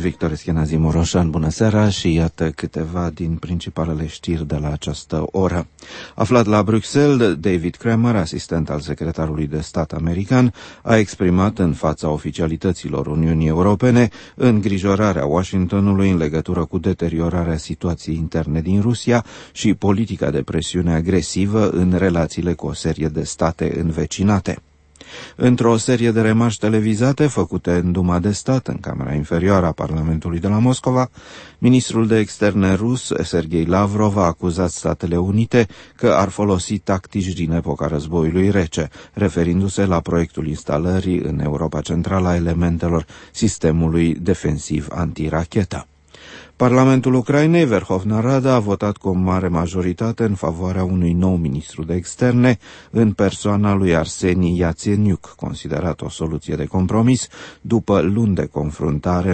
Victor Eschenazi Moroșan, bună seara și iată câteva din principalele știri de la această oră. Aflat la Bruxelles, David Kramer, asistent al secretarului de stat american, a exprimat în fața oficialităților Uniunii Europene îngrijorarea Washingtonului în legătură cu deteriorarea situației interne din Rusia și politica de presiune agresivă în relațiile cu o serie de state învecinate. Într-o serie de remarci televizate făcute în Duma de Stat, în Camera Inferioară a Parlamentului de la Moscova, ministrul de externe rus, Sergei Lavrov, a acuzat Statele Unite că ar folosi tactici din epoca războiului rece, referindu-se la proiectul instalării în Europa Centrală a elementelor sistemului defensiv antirachetă. Parlamentul Ucrainei, Verhovna Rada, a votat cu o mare majoritate în favoarea unui nou ministru de externe în persoana lui Arseni Iațeniuc, considerat o soluție de compromis după luni de confruntare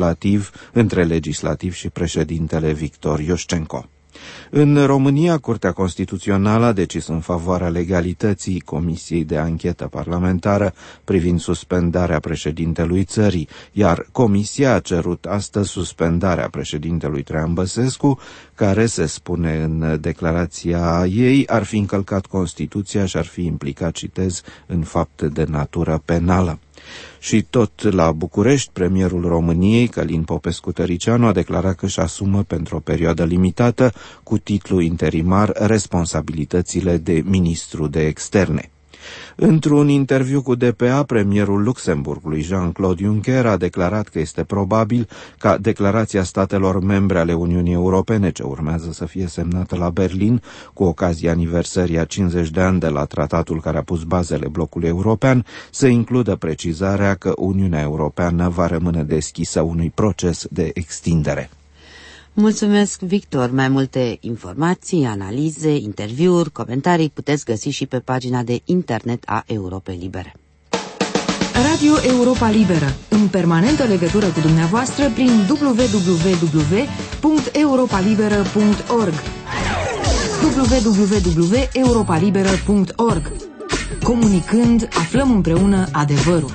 între legislativ și președintele Victor Iușcenco. În România, Curtea Constituțională a decis în favoarea legalității Comisiei de Anchetă Parlamentară privind suspendarea președintelui țării, iar Comisia a cerut astăzi suspendarea președintelui Traian Băsescu, care, se spune în declarația ei, ar fi încălcat Constituția și ar fi implicat, citez, în fapte de natură penală. Și tot la București, premierul României, Călin Popescu-Tăricianu, a declarat că își asumă pentru o perioadă limitată, cu titlu interimar, responsabilitățile de ministru de externe. Într-un interviu cu DPA, premierul Luxemburgului, Jean-Claude Juncker, a declarat că este probabil ca declarația statelor membre ale Uniunii Europene, ce urmează să fie semnată la Berlin, cu ocazia aniversării a 50 de ani de la tratatul care a pus bazele blocului european, să includă precizarea că Uniunea Europeană va rămâne deschisă unui proces de extindere. Mulțumesc, Victor. Mai multe informații, analize, interviuri, comentarii puteți găsi și pe pagina de internet a Europei Libere. Radio Europa Liberă, în permanentă legătură cu dumneavoastră prin www.europalibera.org www.europalibera.org. Comunicând, aflăm împreună adevărul.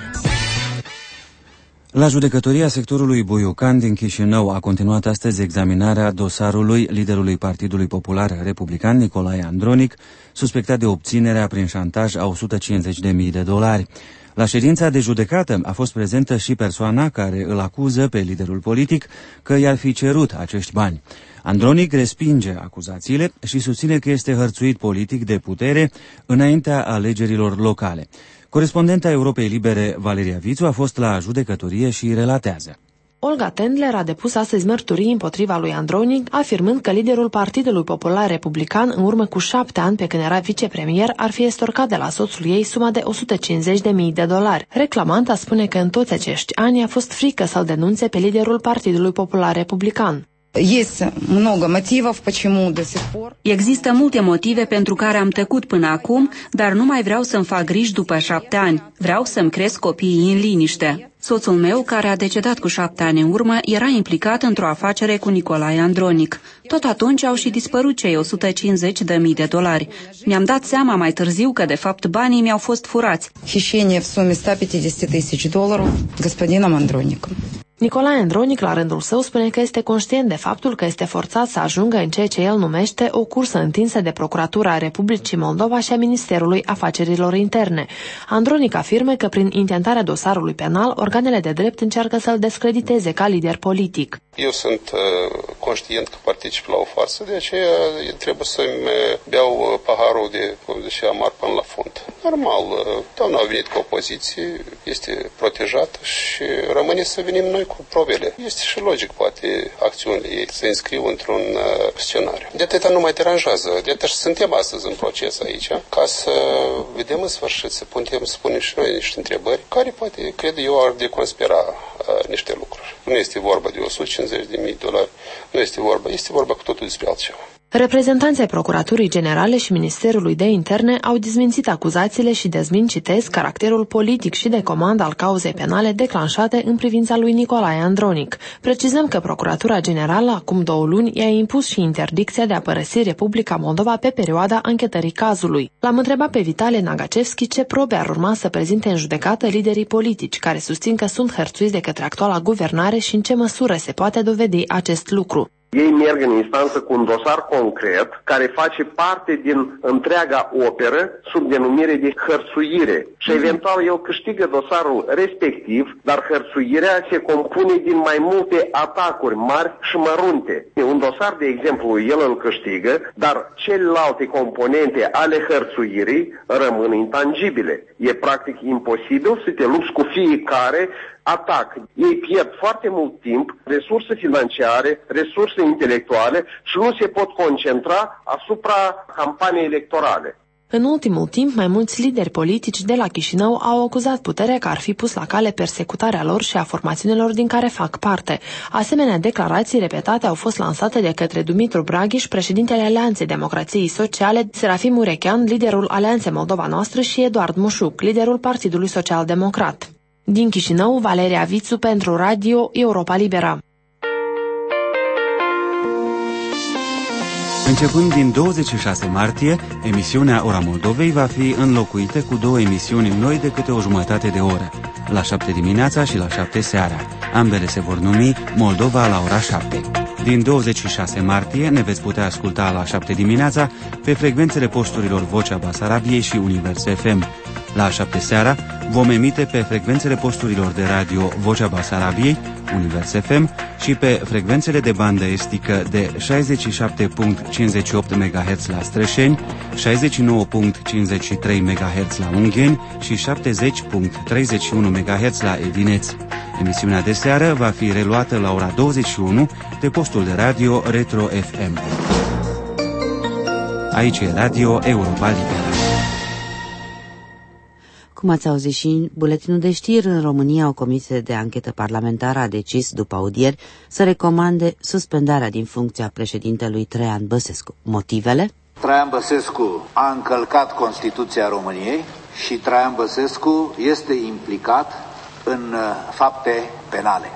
La judecătoria sectorului Buiucan din Chișinău a continuat astăzi examinarea dosarului liderului Partidului Popular Republican, Nicolae Andronic, suspectat de obținerea prin șantaj a $150.000. La ședința de judecată a fost prezentă și persoana care îl acuză pe liderul politic că i-ar fi cerut acești bani. Andronic respinge acuzațiile și susține că este hărțuit politic de putere înaintea alegerilor locale. Corespondenta Europei Libere, Valeria Vițu, a fost la judecătorie și relatează. Olga Tendler a depus astăzi mărturii împotriva lui Andronic, afirmând că liderul Partidului Popular Republican, în urmă cu 7 ani pe când era vicepremier, ar fi estorcat de la soțul ei suma de $150.000. Reclamanta spune că în toți acești ani a fost frică să-l denunțe pe liderul Partidului Popular Republican. Există multe motive pentru care am tăcut până acum, dar nu mai vreau să-mi fac griji după 7 ani. Vreau să-mi cresc copiii în liniște. Soțul meu, care a decedat cu 7 ani în urmă, era implicat într-o afacere cu Nicolae Andronic. Tot atunci au și dispărut cei $150.000. Mi-am dat seama mai târziu că, de fapt, banii mi-au fost furați. Хищение в сумме $150.000 господином Андроником. Nicolae Andronic, la rândul său, spune că este conștient de faptul că este forțat să ajungă în ceea ce el numește o cursă întinsă de Procuratura Republicii Moldova și a Ministerului Afacerilor Interne. Andronic afirmă că prin intentarea dosarului penal, organele de drept încearcă să-l descrediteze ca lider politic. Eu sunt conștient că particip la o farsă, de aceea trebuie să-mi beau paharul de amar până la fund. Normal, doamna a venit cu opoziție, este protejată și rămâne să venim noi cu probele. Este și logic, poate, acțiunile ei să înscriu într-un scenariu. De atâta nu mai deranjează. De atâta și suntem astăzi în proces aici, ca să vedem în sfârșit, să punem și noi niște întrebări care, poate, cred eu, ar deconspira niște lucruri. Nu este vorba de $150.000, nu este vorba cu totul despre altceva. Reprezentanții ai Procuraturii Generale și Ministerului de Interne au dezmințit acuzațiile și dezmin, citez, caracterul politic și de comandă al cauzei penale declanșate în privința lui Nicolae Andronic. Precizăm că Procuratura Generală, acum 2 luni, i-a impus și interdicția de a părăsi Republica Moldova pe perioada anchetării cazului. L-am întrebat pe Vitale Nagacevski ce probe ar urma să prezinte în judecată liderii politici, care susțin că sunt hărțuiți de către actuala guvernare și în ce măsură se poate dovedi acest lucru. Ei merg în instanță cu un dosar concret care face parte din întreaga operă sub denumire de hărțuire și eventual el câștigă dosarul respectiv, dar hărțuirea se compune din mai multe atacuri mari și mărunte. Un dosar, de exemplu, el îl câștigă, dar celelalte componente ale hărțuirii rămân intangibile. E practic imposibil să te lupți cu fiecare atac. Ei pierd foarte mult timp, resurse financiare, resurse intelectuale și nu se pot concentra asupra campaniei electorale. În ultimul timp, mai mulți lideri politici de la Chișinău au acuzat puterea că ar fi pus la cale persecutarea lor și a formațiunilor din care fac parte. Asemenea, declarații repetate au fost lansate de către Dumitru Braghiș, președintele Alianței Democrației Sociale, Serafim Urechean, liderul Alianței Moldova Noastră și Eduard Mușuc, liderul Partidului Social Democrat. Din Chișinău, Valeria Vițu pentru Radio Europa Liberă. Începând din 26 martie, emisiunea Ora Moldovei va fi înlocuită cu 2 emisiuni noi de câte o jumătate de oră, la 7 dimineața și la 7 seara. Ambele se vor numi Moldova la ora 7. Din 26 martie ne veți putea asculta la 7 dimineața pe frecvențele posturilor Vocea Basarabiei și Univers FM. La 7 seara vom emite pe frecvențele posturilor de radio Vocea Basarabiei, Univers FM și pe frecvențele de bandă estică de 67.58 MHz la Strășeni, 69.53 MHz la Ungheni și 70.31 MHz la Edineți. Emisiunea de seară va fi reluată la ora 21 de postul de radio Retro FM. Aici e Radio Europa Liberă. Cum ați auzit și în buletinul de știri, în România o comisie de anchetă parlamentară a decis, după audieri, să recomande suspendarea din funcția președintelui Traian Băsescu. Motivele? Traian Băsescu a încălcat Constituția României și Traian Băsescu este implicat în fapte penale.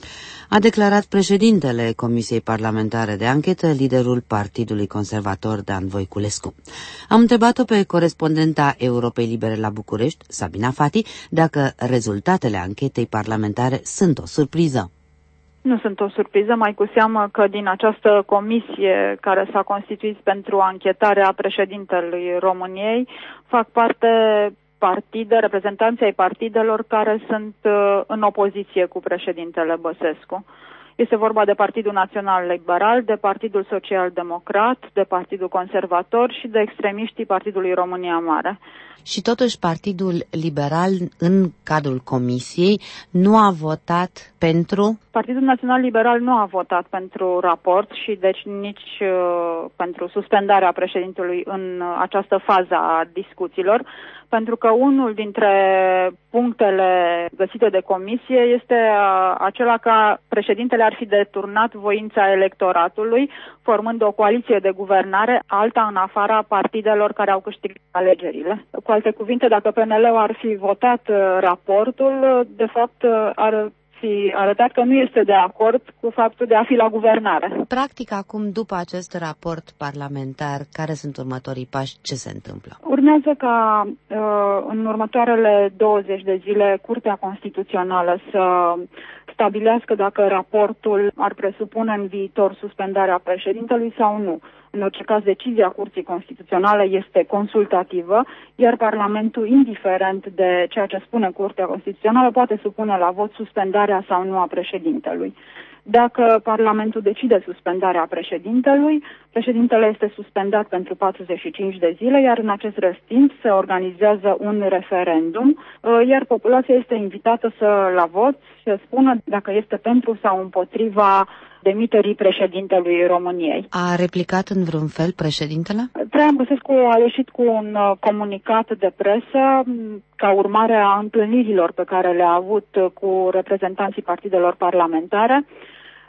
A declarat președintele Comisiei Parlamentare de Anchetă, liderul Partidului Conservator Dan Voiculescu. Am întrebat-o pe corespondenta Europei Libere la București, Sabina Fati, dacă rezultatele anchetei parlamentare sunt o surpriză. Nu sunt o surpriză, mai cu seamă că din această comisie care s-a constituit pentru anchetarea președintelui României fac parte reprezentanții ai partidelor care sunt în opoziție cu președintele Băsescu. Este vorba de Partidul Național Liberal, de Partidul Social Democrat, de Partidul Conservator și de extremiștii Partidului România Mare. Și totuși Partidul Liberal, în cadrul comisiei, nu a votat pentru? Partidul Național Liberal nu a votat pentru raport și deci nici pentru suspendarea președintelui în această fază a discuțiilor, pentru că unul dintre punctele găsite de comisie este acela că președintele ar fi deturnat voința electoratului, formând o coaliție de guvernare, alta în afara partidelor care au câștigat alegerile. Cu alte cuvinte, dacă PNL-ul ar fi votat raportul, de fapt ar fi arătat că nu este de acord cu faptul de a fi la guvernare. Practic, acum, după acest raport parlamentar, care sunt următorii pași? Ce se întâmplă? Urmează ca în următoarele 20 de zile Curtea Constituțională să stabilească dacă raportul ar presupune în viitor suspendarea președintelui sau nu. În orice caz, decizia Curții Constituționale este consultativă, iar Parlamentul, indiferent de ceea ce spune Curtea Constituțională, poate supune la vot suspendarea sau nu a președintelui. Dacă Parlamentul decide suspendarea președintelui, președintele este suspendat pentru 45 de zile, iar în acest timp se organizează un referendum, iar populația este invitată la vot să spună dacă este pentru sau împotriva demiterii președintelui României. A replicat în vreun fel președintele? Traian Băsescu a ieșit cu un comunicat de presă ca urmare a întâlnirilor pe care le-a avut cu reprezentanții partidelor parlamentare,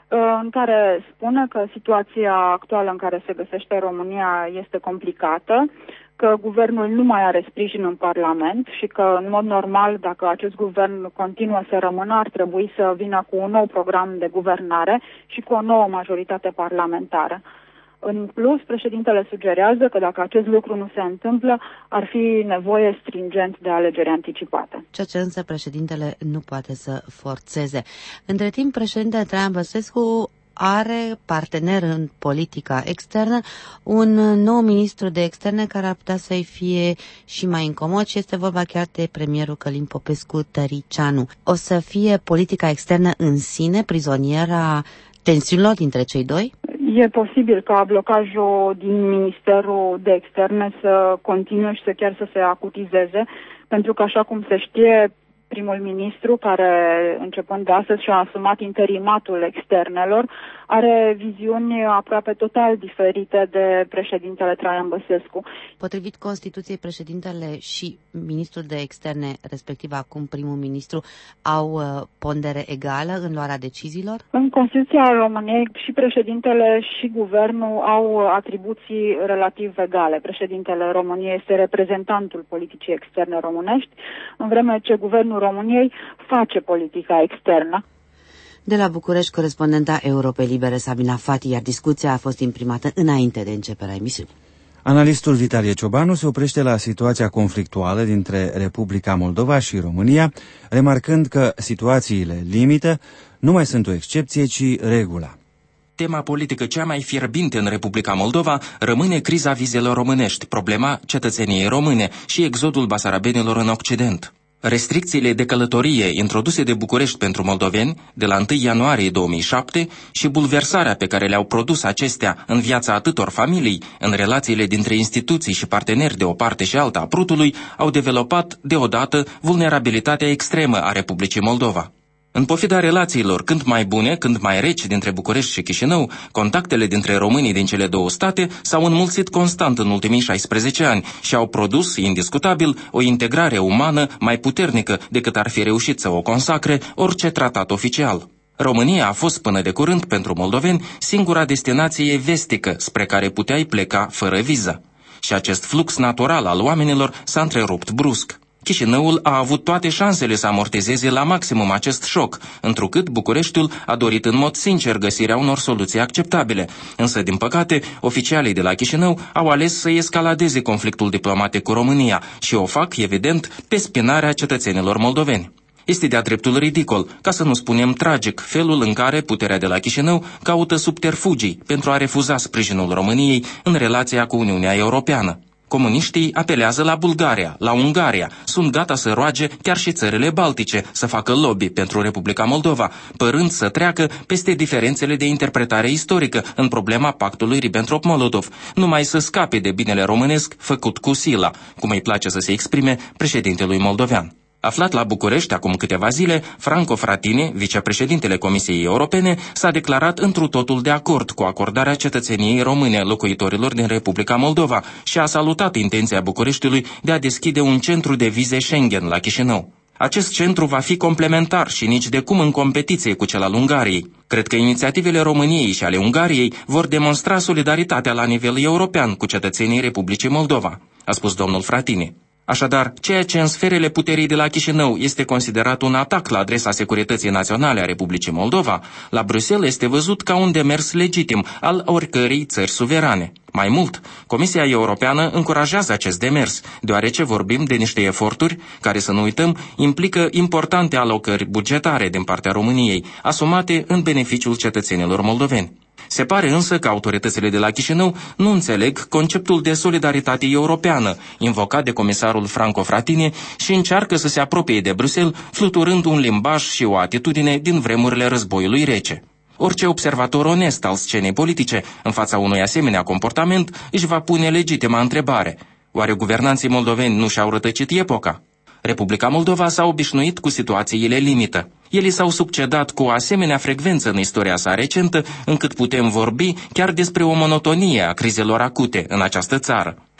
în care spune că situația actuală în care se găsește România este complicată, că guvernul nu mai are sprijin în Parlament și că, în mod normal, dacă acest guvern continuă să rămână, ar trebui să vină cu un nou program de guvernare și cu o nouă majoritate parlamentară. În plus, președintele sugerează că dacă acest lucru nu se întâmplă, ar fi nevoie stringent de alegeri anticipate. Ceea ce însă președintele nu poate să forțeze. Între timp, președintele Traian Băsescu are partener în politica externă un nou ministru de externe care ar putea să-i fie și mai incomod și este vorba chiar de premierul Călin Popescu-Tăricianu. O să fie politica externă în sine prizoniera tensiunilor dintre cei doi? E posibil ca blocajul din Ministerul de Externe să continue și chiar să se acutizeze, pentru că, așa cum se știe, primul ministru, care începând de astăzi și-a asumat interimatul externelor, are viziuni aproape total diferite de președintele Traian Băsescu. Potrivit Constituției, președintele și ministrul de externe, respectiv acum primul ministru, au pondere egală în luarea deciziilor? În Constituția României și președintele și guvernul au atribuții relativ egale. Președintele României este reprezentantul politicii externe românești, în vreme ce guvernul României face politica externă. De la București, corespondenta Europei Libere Sabina Fati, iar discuția a fost imprimată înainte de începerea emisiunii. Analistul Vitalie Ciobanu se oprește la situația conflictuală dintre Republica Moldova și România, remarcând că situațiile limită nu mai sunt o excepție, ci regula. Tema politică cea mai fierbinte în Republica Moldova rămâne criza vizelor românești, problema cetățeniei române și exodul basarabenilor în Occident. Restricțiile de călătorie introduse de București pentru moldoveni de la 1 ianuarie 2007 și bulversarea pe care le-au produs acestea în viața atâtor familii, în relațiile dintre instituții și parteneri de o parte și alta a prutului, au developat deodată vulnerabilitatea extremă a Republicii Moldova. În pofida relațiilor când mai bune, când mai reci dintre București și Chișinău, contactele dintre românii din cele două state s-au înmulțit constant în ultimii 16 ani și au produs, indiscutabil, o integrare umană mai puternică decât ar fi reușit să o consacre orice tratat oficial. România a fost până de curând pentru moldoveni singura destinație vestică spre care puteai pleca fără viză. Și acest flux natural al oamenilor s-a întrerupt brusc. Chișinăul a avut toate șansele să amortizeze la maximum acest șoc, întrucât Bucureștiul a dorit în mod sincer găsirea unor soluții acceptabile. Însă, din păcate, oficialii de la Chișinău au ales să escaladeze conflictul diplomatic cu România și o fac, evident, pe spinarea cetățenilor moldoveni. Este de-a dreptul ridicol, ca să nu spunem tragic, felul în care puterea de la Chișinău caută subterfugii pentru a refuza sprijinul României în relația cu Uniunea Europeană. Comuniștii apelează la Bulgaria, la Ungaria, sunt gata să roage chiar și țările baltice să facă lobby pentru Republica Moldova, părând să treacă peste diferențele de interpretare istorică în problema pactului Ribbentrop-Molotov, numai să scape de binele românesc făcut cu sila, cum îi place să se exprime președintelui moldovean. Aflat la București acum câteva zile, Franco Frattini, vicepreședintele Comisiei Europene, s-a declarat întru totul de acord cu acordarea cetățeniei române locuitorilor din Republica Moldova și a salutat intenția Bucureștiului de a deschide un centru de vize Schengen la Chișinău. Acest centru va fi complementar și nici de cum în competiție cu cel al Ungariei. Cred că inițiativele României și ale Ungariei vor demonstra solidaritatea la nivel european cu cetățenii Republicii Moldova, a spus domnul Frattini. Așadar, ceea ce în sferele puterii de la Chișinău este considerat un atac la adresa securității naționale a Republicii Moldova, la Bruxelles este văzut ca un demers legitim al oricărei țări suverane. Mai mult, Comisia Europeană încurajează acest demers, deoarece vorbim de niște eforturi care, să nu uităm, implică importante alocări bugetare din partea României, asumate în beneficiul cetățenilor moldoveni. Se pare însă că autoritățile de la Chișinău nu înțeleg conceptul de solidaritate europeană, invocat de comisarul Franco Frattini, și încearcă să se apropie de Bruxelles, fluturând un limbaj și o atitudine din vremurile războiului rece. Orice observator onest al scenei politice, în fața unui asemenea comportament, își va pune legitima întrebare. Oare guvernanții moldoveni nu și-au rătăcit epoca? Republica Moldova s-a obișnuit cu situațiile limită. Ele s-au succedat cu o asemenea frecvență în istoria sa recentă, încât putem vorbi chiar despre o monotonie a crizelor acute în această țară.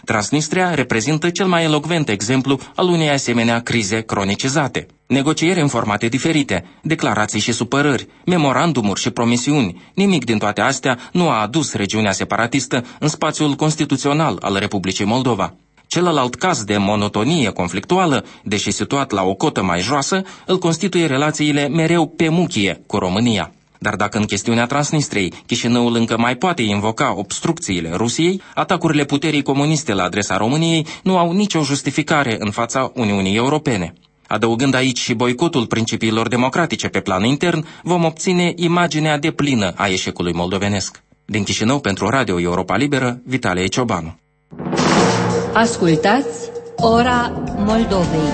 Transnistria reprezintă cel mai elocvent exemplu al unei asemenea crize cronicizate. Negocieri în formate diferite, declarații și supărări, memorandumuri și promisiuni, nimic din toate astea nu a adus regiunea separatistă în spațiul constituțional al Republicii Moldova. Celălalt caz de monotonie conflictuală, deși situat la o cotă mai joasă, îl constituie relațiile mereu pe muchie cu România. Dar dacă în chestiunea Transnistriei Chișinăul încă mai poate invoca obstrucțiile Rusiei, atacurile puterii comuniste la adresa României nu au nicio justificare în fața Uniunii Europene. Adăugând aici și boicotul principiilor democratice pe plan intern, vom obține imaginea deplină a eșecului moldovenesc. Din Chișinău, pentru Radio Europa Liberă, Vitalie Ciobanu. Ascultați Ora Moldovei.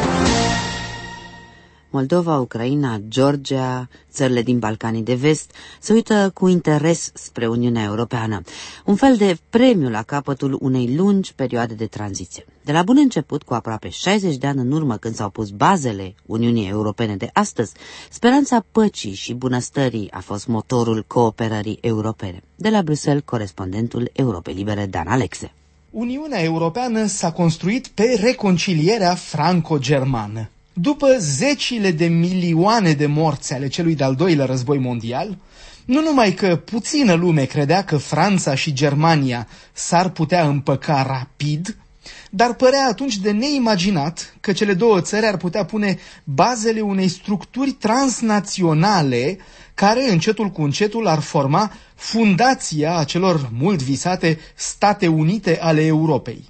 Moldova, Ucraina, Georgia, țările din Balcanii de Vest se uită cu interes spre Uniunea Europeană, un fel de premiu la capătul unei lungi perioade de tranziție. De la bun început, cu aproape 60 de ani în urmă, când s-au pus bazele Uniunii Europene de astăzi, speranța păcii și bunăstării a fost motorul cooperării europene. De la Bruxelles, corespondentul Europei Libere, Dan Alexe. Uniunea Europeană s-a construit pe reconcilierea franco-germană. După zecile de milioane de morți ale celui de-al doilea război mondial, nu numai că puțină lume credea că Franța și Germania s-ar putea împăca rapid, dar părea atunci de neimaginat că cele două țări ar putea pune bazele unei structuri transnaționale care, încetul cu încetul, ar forma fundația acelor mult visate State Unite ale Europei.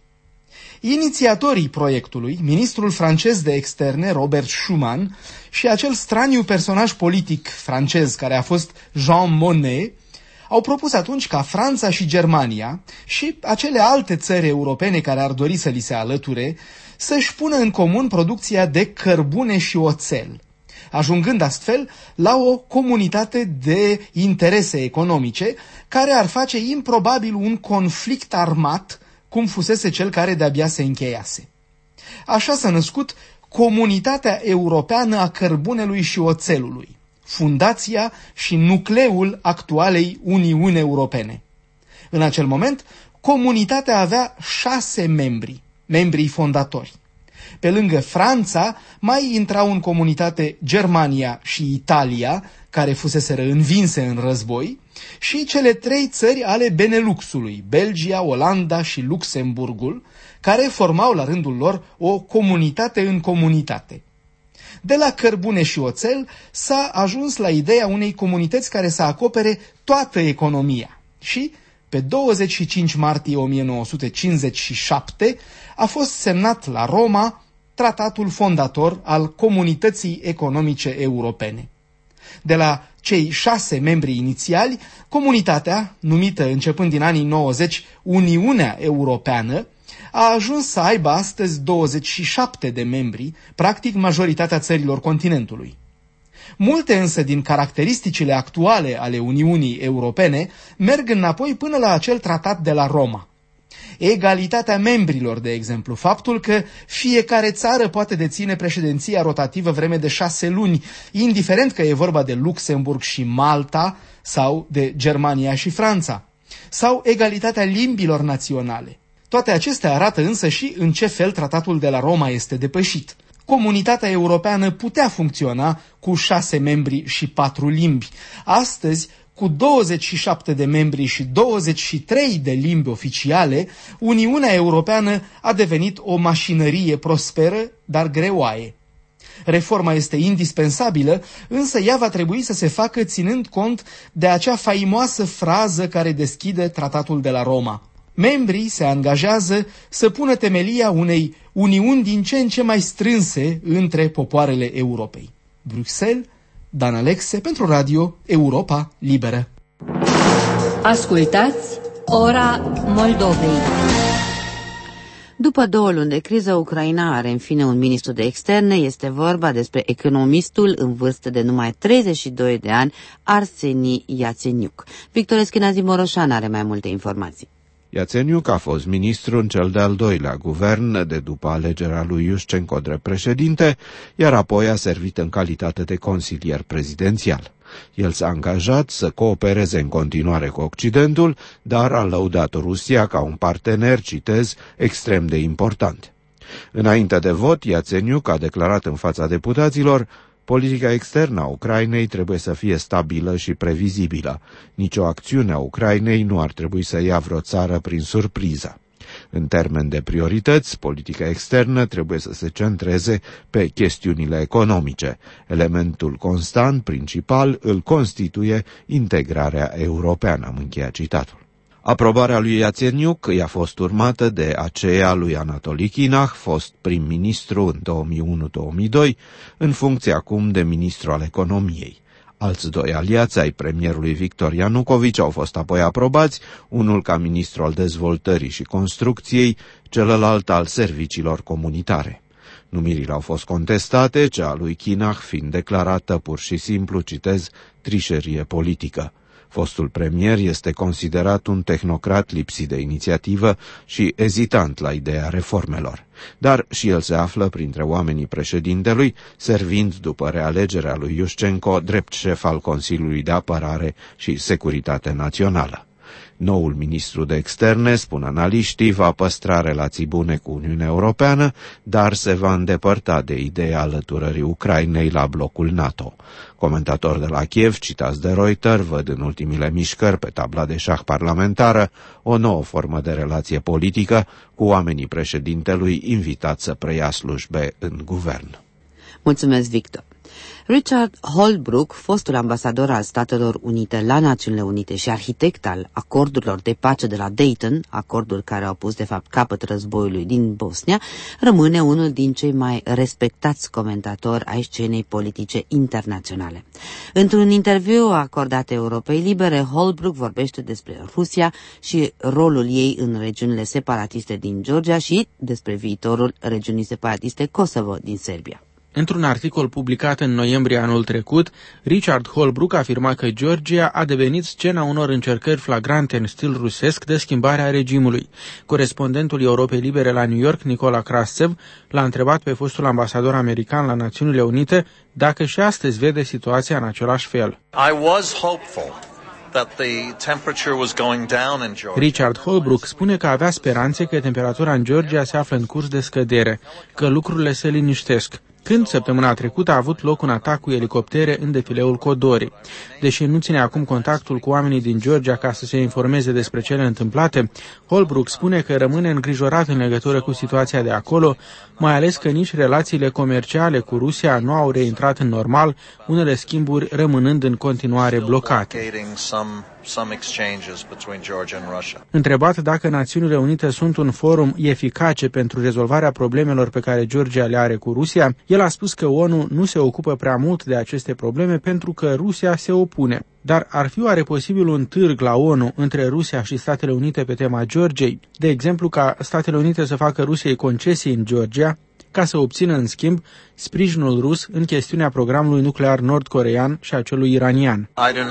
Inițiatorii proiectului, ministrul francez de externe, Robert Schuman, și acel straniu personaj politic francez care a fost Jean Monnet, au propus atunci ca Franța și Germania și acele alte țări europene care ar dori să li se alăture să-și pună în comun producția de cărbune și oțel, ajungând astfel la o comunitate de interese economice care ar face improbabil un conflict armat cum fusese cel care de-abia se încheiase. Așa s-a născut Comunitatea Europeană a Cărbunelui și Oțelului, fundația și nucleul actualei Uniuni Europene. În acel moment, comunitatea avea 6 membrii fondatori. Pe lângă Franța, mai intrau în comunitate Germania și Italia, care fuseseră învinse în război, și cele 3 țări ale Beneluxului, Belgia, Olanda și Luxemburgul, care formau la rândul lor o comunitate în comunitate. De la cărbune și oțel s-a ajuns la ideea unei comunități care să acopere toată economia și, pe 25 martie 1957, a fost semnat la Roma tratatul fondator al Comunității Economice Europene. De la cei 6 membri inițiali, comunitatea, numită începând din anii 90 Uniunea Europeană, a ajuns să aibă astăzi 27 de membri, practic majoritatea țărilor continentului. Multe însă din caracteristicile actuale ale Uniunii Europene merg înapoi până la acel tratat de la Roma. Egalitatea membrilor, de exemplu, faptul că fiecare țară poate deține președinția rotativă vreme de 6 luni, indiferent că e vorba de Luxemburg și Malta sau de Germania și Franța, sau egalitatea limbilor naționale. Toate acestea arată însă și în ce fel tratatul de la Roma este depășit. Comunitatea europeană putea funcționa cu 6 membri și 4 limbi. Astăzi, cu 27 de membri și 23 de limbi oficiale, Uniunea Europeană a devenit o mașinărie prosperă, dar greoaie. Reforma este indispensabilă, însă ea va trebui să se facă ținând cont de acea faimoasă frază care deschide tratatul de la Roma. Membrii se angajează să pună temelia unei uniuni din ce în ce mai strânse între popoarele Europei. Bruxelles, Dan Alexe pentru Radio Europa Liberă. Ascultați Ora Moldovei. După 2 luni de criză, Ucraina are în fine un ministru de externe. Este vorba despre economistul în vârstă de numai 32 de ani, Arseni Iațeniuc. Victor Eschinazi Moroșan are mai multe informații. Iațeniuc a fost ministru în cel de-al doilea guvern de după alegerea lui Iușcenco drept președinte, iar apoi a servit în calitate de consilier prezidențial. El s-a angajat să coopereze în continuare cu Occidentul, dar a lăudat Rusia ca un partener, citez, extrem de important. Înainte de vot, Iațeniuc a declarat în fața deputaților: politica externă a Ucrainei trebuie să fie stabilă și previzibilă. Nicio acțiune a Ucrainei nu ar trebui să ia vreo țară prin surpriză. În termen de priorități, politica externă trebuie să se centreze pe chestiunile economice. Elementul constant, principal, îl constituie integrarea europeană. Am încheiat citatul. Aprobarea lui Iațeniuc i-a fost urmată de aceea lui Anatoli Kinach, fost prim-ministru în 2001-2002, în funcție acum de ministru al economiei. Alți doi aliați ai premierului Victor Ianucovici au fost apoi aprobați, unul ca ministru al dezvoltării și construcției, celălalt al serviciilor comunitare. Numirile au fost contestate, cea lui Kinach fiind declarată pur și simplu, citez, trișerie politică. Fostul premier este considerat un tehnocrat lipsit de inițiativă și ezitant la ideea reformelor. Dar și el se află printre oamenii președintelui, servind după realegerea lui Iușcenco drept șef al Consiliului de Apărare și Securitate Națională. Noul ministru de externe, spun analiștii, va păstra relații bune cu Uniunea Europeană, dar se va îndepărta de ideea alăturării Ucrainei la blocul NATO. Comentatori de la Kiev, citați de Reuters, văd în ultimile mișcări pe tabla de șah parlamentară o nouă formă de relație politică cu oamenii președintelui invitați să preia slujbe în guvern. Mulțumesc, Victor. Richard Holbrooke, fostul ambasador al Statelor Unite la Națiunile Unite și arhitect al acordurilor de pace de la Dayton, acorduri care au pus de fapt capăt războiului din Bosnia, rămâne unul din cei mai respectați comentatori ai scenei politice internaționale. Într-un interviu acordat Europei Libere, Holbrooke vorbește despre Rusia și rolul ei în regiunile separatiste din Georgia și despre viitorul regiunii separatiste Kosovo din Serbia. Într-un articol publicat în noiembrie anul trecut, Richard Holbrooke afirma că Georgia a devenit scena unor încercări flagrante în stil rusesc de schimbare a regimului. Corespondentul Europei Libere la New York, Nicola Krastev, l-a întrebat pe fostul ambasador american la Națiunile Unite dacă și astăzi vede situația în același fel. Richard Holbrooke spune că avea speranțe că temperatura în Georgia se află în curs de scădere, că lucrurile se liniștesc. Când săptămâna trecută a avut loc un atac cu elicoptere în defileul Codori. Deși nu ține acum contactul cu oamenii din Georgia ca să se informeze despre cele întâmplate, Holbrooke spune că rămâne îngrijorat în legătură cu situația de acolo, mai ales că nici relațiile comerciale cu Rusia nu au reintrat în normal, unele schimburi rămânând în continuare blocate. Întrebat dacă Națiunile Unite sunt un forum eficace pentru rezolvarea problemelor pe care Georgia le are cu Rusia, el a spus că ONU nu se ocupă prea mult de aceste probleme pentru că Rusia se opune. Dar ar fi oare posibil un târg la ONU între Rusia și Statele Unite pe tema Georgiei? De exemplu, ca Statele Unite să facă Rusiei concesii în Georgia, ca să obțină în schimb sprijinul rus în chestiunea programului nuclear nord-coreean și a celui iranian.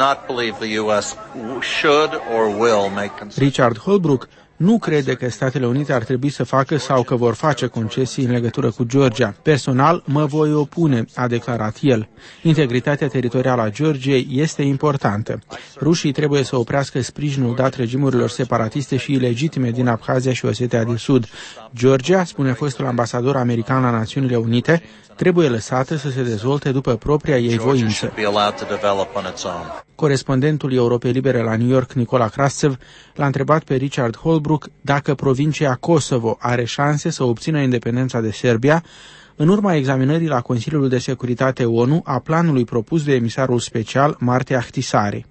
Richard Holbrooke nu crede că Statele Unite ar trebui să facă sau că vor face concesii în legătură cu Georgia. Personal, mă voi opune, a declarat el. Integritatea teritorială a Georgiei este importantă. Rușii trebuie să oprească sprijinul dat regimurilor separatiste și ilegitime din Abhazia și Osetia de Sud. Georgia, spune fostul ambasador american la Națiunile Unite, trebuie lăsată să se dezvolte după propria ei voință. Corespondentul Europei Libere la New York, Nicola Krastev, l-a întrebat pe Richard Holbrooke dacă provincia Kosovo are șanse să obțină independența de Serbia, în urma examinării la Consiliul de Securitate ONU a planului propus de emisarul special Marti Ahtisaari.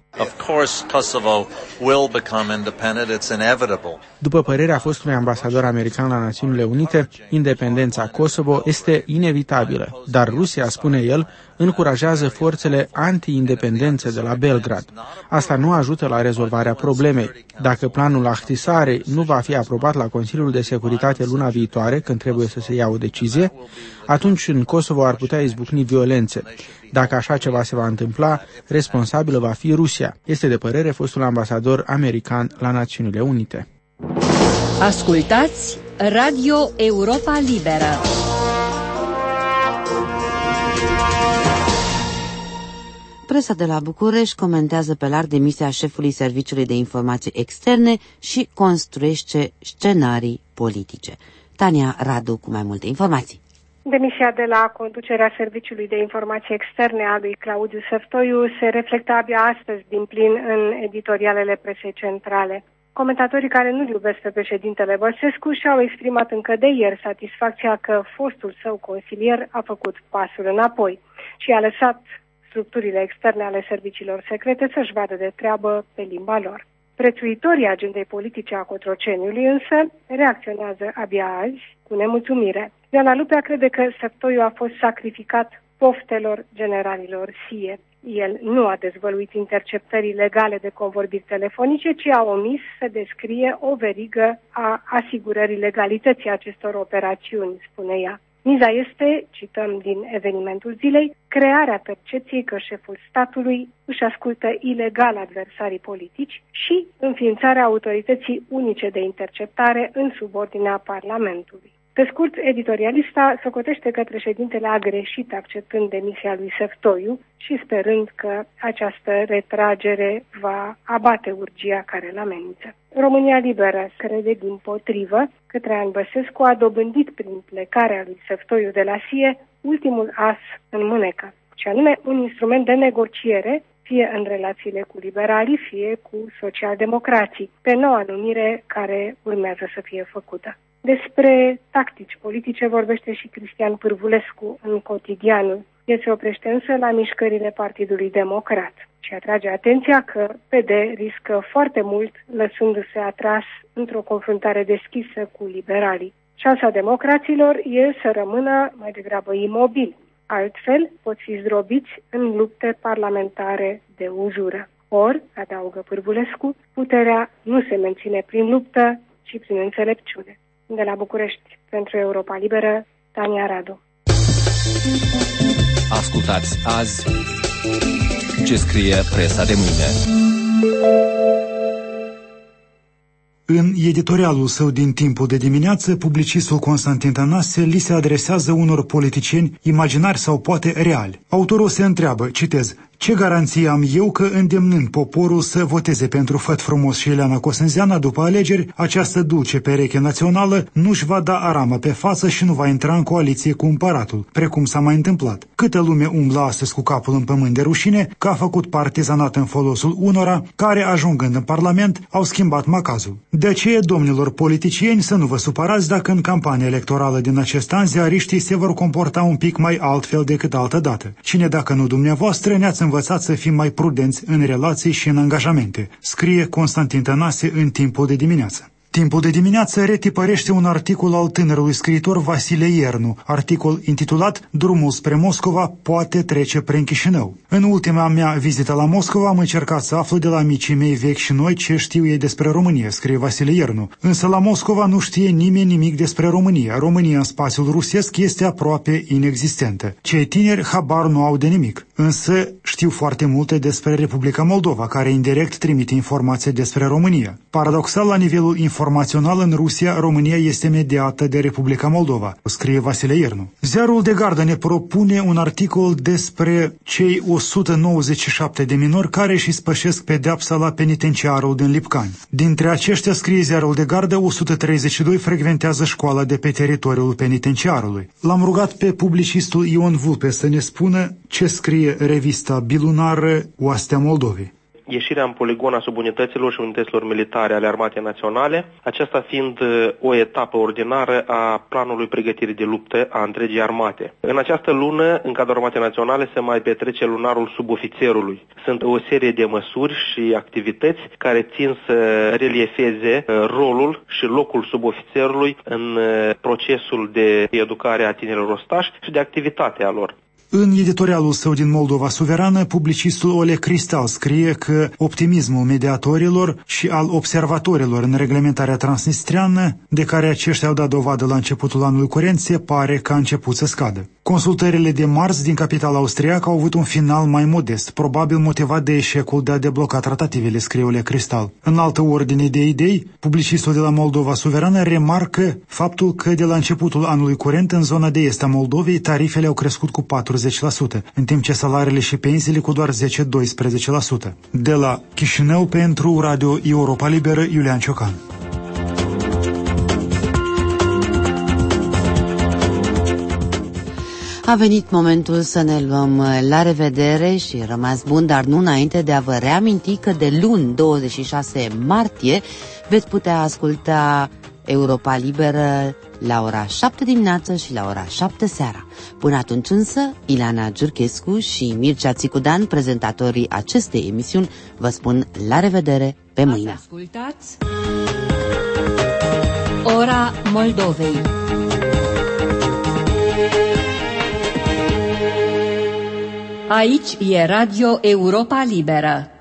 După părerea fostului ambasador american la Națiunile Unite, independența Kosovo este inevitabilă, dar Rusia, spune el, încurajează forțele anti-independențe de la Belgrad. Asta nu ajută la rezolvarea problemei. Dacă planul Ahtisaari nu va fi aprobat la Consiliul de Securitate luna viitoare, când trebuie să se ia o decizie, atunci în Kosovo ar putea izbucni violențe. Dacă așa ceva se va întâmpla, responsabilă va fi Rusia, este de părere fostul ambasador american la Națiunile Unite. Ascultați Radio Europa Liberă. Presa de la București comentează pe larg demisia șefului Serviciului de Informații Externe și construiește scenarii politice. Tania Radu cu mai multe informații. Demisia de la conducerea Serviciului de Informații Externe a lui Claudiu Seftoiu se reflectă abia astăzi din plin în editorialele presei centrale. Comentatorii care nu-l iubesc pe președintele Băsescu și-au exprimat încă de ieri satisfacția că fostul său consilier a făcut pasul înapoi și a lăsat structurile externe ale serviciilor secrete să-și vadă de treabă pe limba lor. Prețuitorii agendei politice a Cotroceniului însă reacționează abia azi cu nemulțumire. Diana Lupea crede că Seftoiu a fost sacrificat poftelor generalilor SIE. El nu a dezvăluit interceptării legale de convorbiri telefonice, ci a omis să descrie o verigă a asigurării legalității acestor operațiuni, spune ea. Miza este, cităm din evenimentul zilei, crearea percepției că șeful statului își ascultă ilegal adversarii politici și înființarea autorității unice de interceptare în subordinea Parlamentului. Pe scurt, editorialista socotește că președintele a greșit acceptând demisia lui Seftoiu și sperând că această retragere va abate urgia care îl amenință. România Liberă crede dimpotrivă că Traian Băsescu a dobândit prin plecarea lui Seftoiu de la SIE ultimul as în mânecă, și anume un instrument de negociere, fie în relațiile cu liberalii, fie cu socialdemocrații, pe noua numire care urmează să fie făcută. Despre tactici politice vorbește și Cristian Pârvulescu în Cotidianul. El se oprește însă la mișcările Partidului Democrat și atrage atenția că PD riscă foarte mult lăsându-se atras într-o confruntare deschisă cu liberalii. Șansa democraților e să rămână mai degrabă imobili. Altfel pot fi zdrobiți în lupte parlamentare de uzură. Ori, adaugă Pârvulescu, puterea nu se menține prin luptă, ci prin înțelepciune. De la București, pentru Europa Liberă, Tania Radu. Ascultați azi ce scrie presa de mâine. În editorialul său din Timpul de dimineață, publicistul Constantin Tănase li se adresează unor politicieni imaginari sau poate reali. Autorul se întreabă, citez, ce garanție am eu că, îndemnând poporul să voteze pentru Făt Frumos și Ileana Cosânzeana după alegeri, această dulce pereche națională nu-și va da aramă pe față și nu va intra în coaliție cu împăratul, precum s-a mai întâmplat. Câtă lume umblă astăzi cu capul în pământ de rușine că a făcut partizanat în folosul unora care, ajungând în Parlament, au schimbat macazul. De aceea, domnilor politicieni, să nu vă supărați dacă în campania electorală din acest an ziariștii se vor comporta un pic mai altfel decât altădată. Cine, dacă nu dumneavoastră, ne-ați învățat să fim mai prudenți în relații și în angajamente, scrie Constantin Tănase în Timpul de dimineață. Timpul de dimineață retipărește un articol al tânărului scriitor Vasile Iernu, articol intitulat Drumul spre Moscova poate trece prin Chișinău. În ultima mea vizită la Moscova am încercat să aflu de la amicii mei vechi și noi ce știu ei despre România, scrie Vasile Iernu. Însă la Moscova nu știe nimeni nimic despre România. România în spațiul rusesc este aproape inexistentă. Cei tineri habar nu au de nimic. Însă știu foarte multe despre Republica Moldova, care indirect trimite informații despre România. Paradoxal, la nivelul informațional în Rusia, România este mediată de Republica Moldova, scrie Vasile Iernu. Ziarul de Gardă ne propune un articol despre cei 197 de minori care își spășesc pedeapsa la penitenciarul din Lipcani. Dintre aceștia, scrie Ziarul de Gardă, 132 frecventează școala de pe teritoriul penitenciarului. L-am rugat pe publicistul Ion Vulpe să ne spună ce scrie revista bilunară Oastea Moldovei. Ieșirea în poligon a subunităților și unităților militare ale Armatei Naționale, aceasta fiind o etapă ordinară a planului pregătirii de luptă a întregii armate. În această lună, în cadrul Armatei Naționale, se mai petrece lunarul subofițerului. Sunt o serie de măsuri și activități care țin să reliefeze rolul și locul subofițerului în procesul de educare a tinerilor ostași și de activitate a lor. În editorialul său din Moldova Suverană, publicistul Oleg Cristal scrie că optimismul mediatorilor și al observatorilor în reglementarea transnistreană, de care aceștia au dat dovadă la începutul anului curent, se pare că a început să scadă. Consultările de marți din capitala austriacă au avut un final mai modest, probabil motivat de eșecul de a debloca tratativele, scrie Oleg Cristal. În altă ordine de idei, publicistul de la Moldova Suverană remarcă faptul că de la începutul anului curent, în zona de est a Moldovei, tarifele au crescut cu 40%. 20%, în timp ce salariile și pensiile cu doar 10-12%. De la Chișinău pentru Radio Europa Liberă, Iulian Ciocan. A venit momentul să ne luăm la revedere și rămas bun, dar nu înainte de a vă reaminti că de luni, 26 martie, veți putea asculta Europa Liberă la ora 7 dimineață și la ora 7 seara. Până atunci însă, Ileana Giurchescu și Mircea Țicudan, prezentatorii acestei emisiuni, vă spun la revedere pe mâine. Ascultați Ora Moldovei. Aici e Radio Europa Liberă.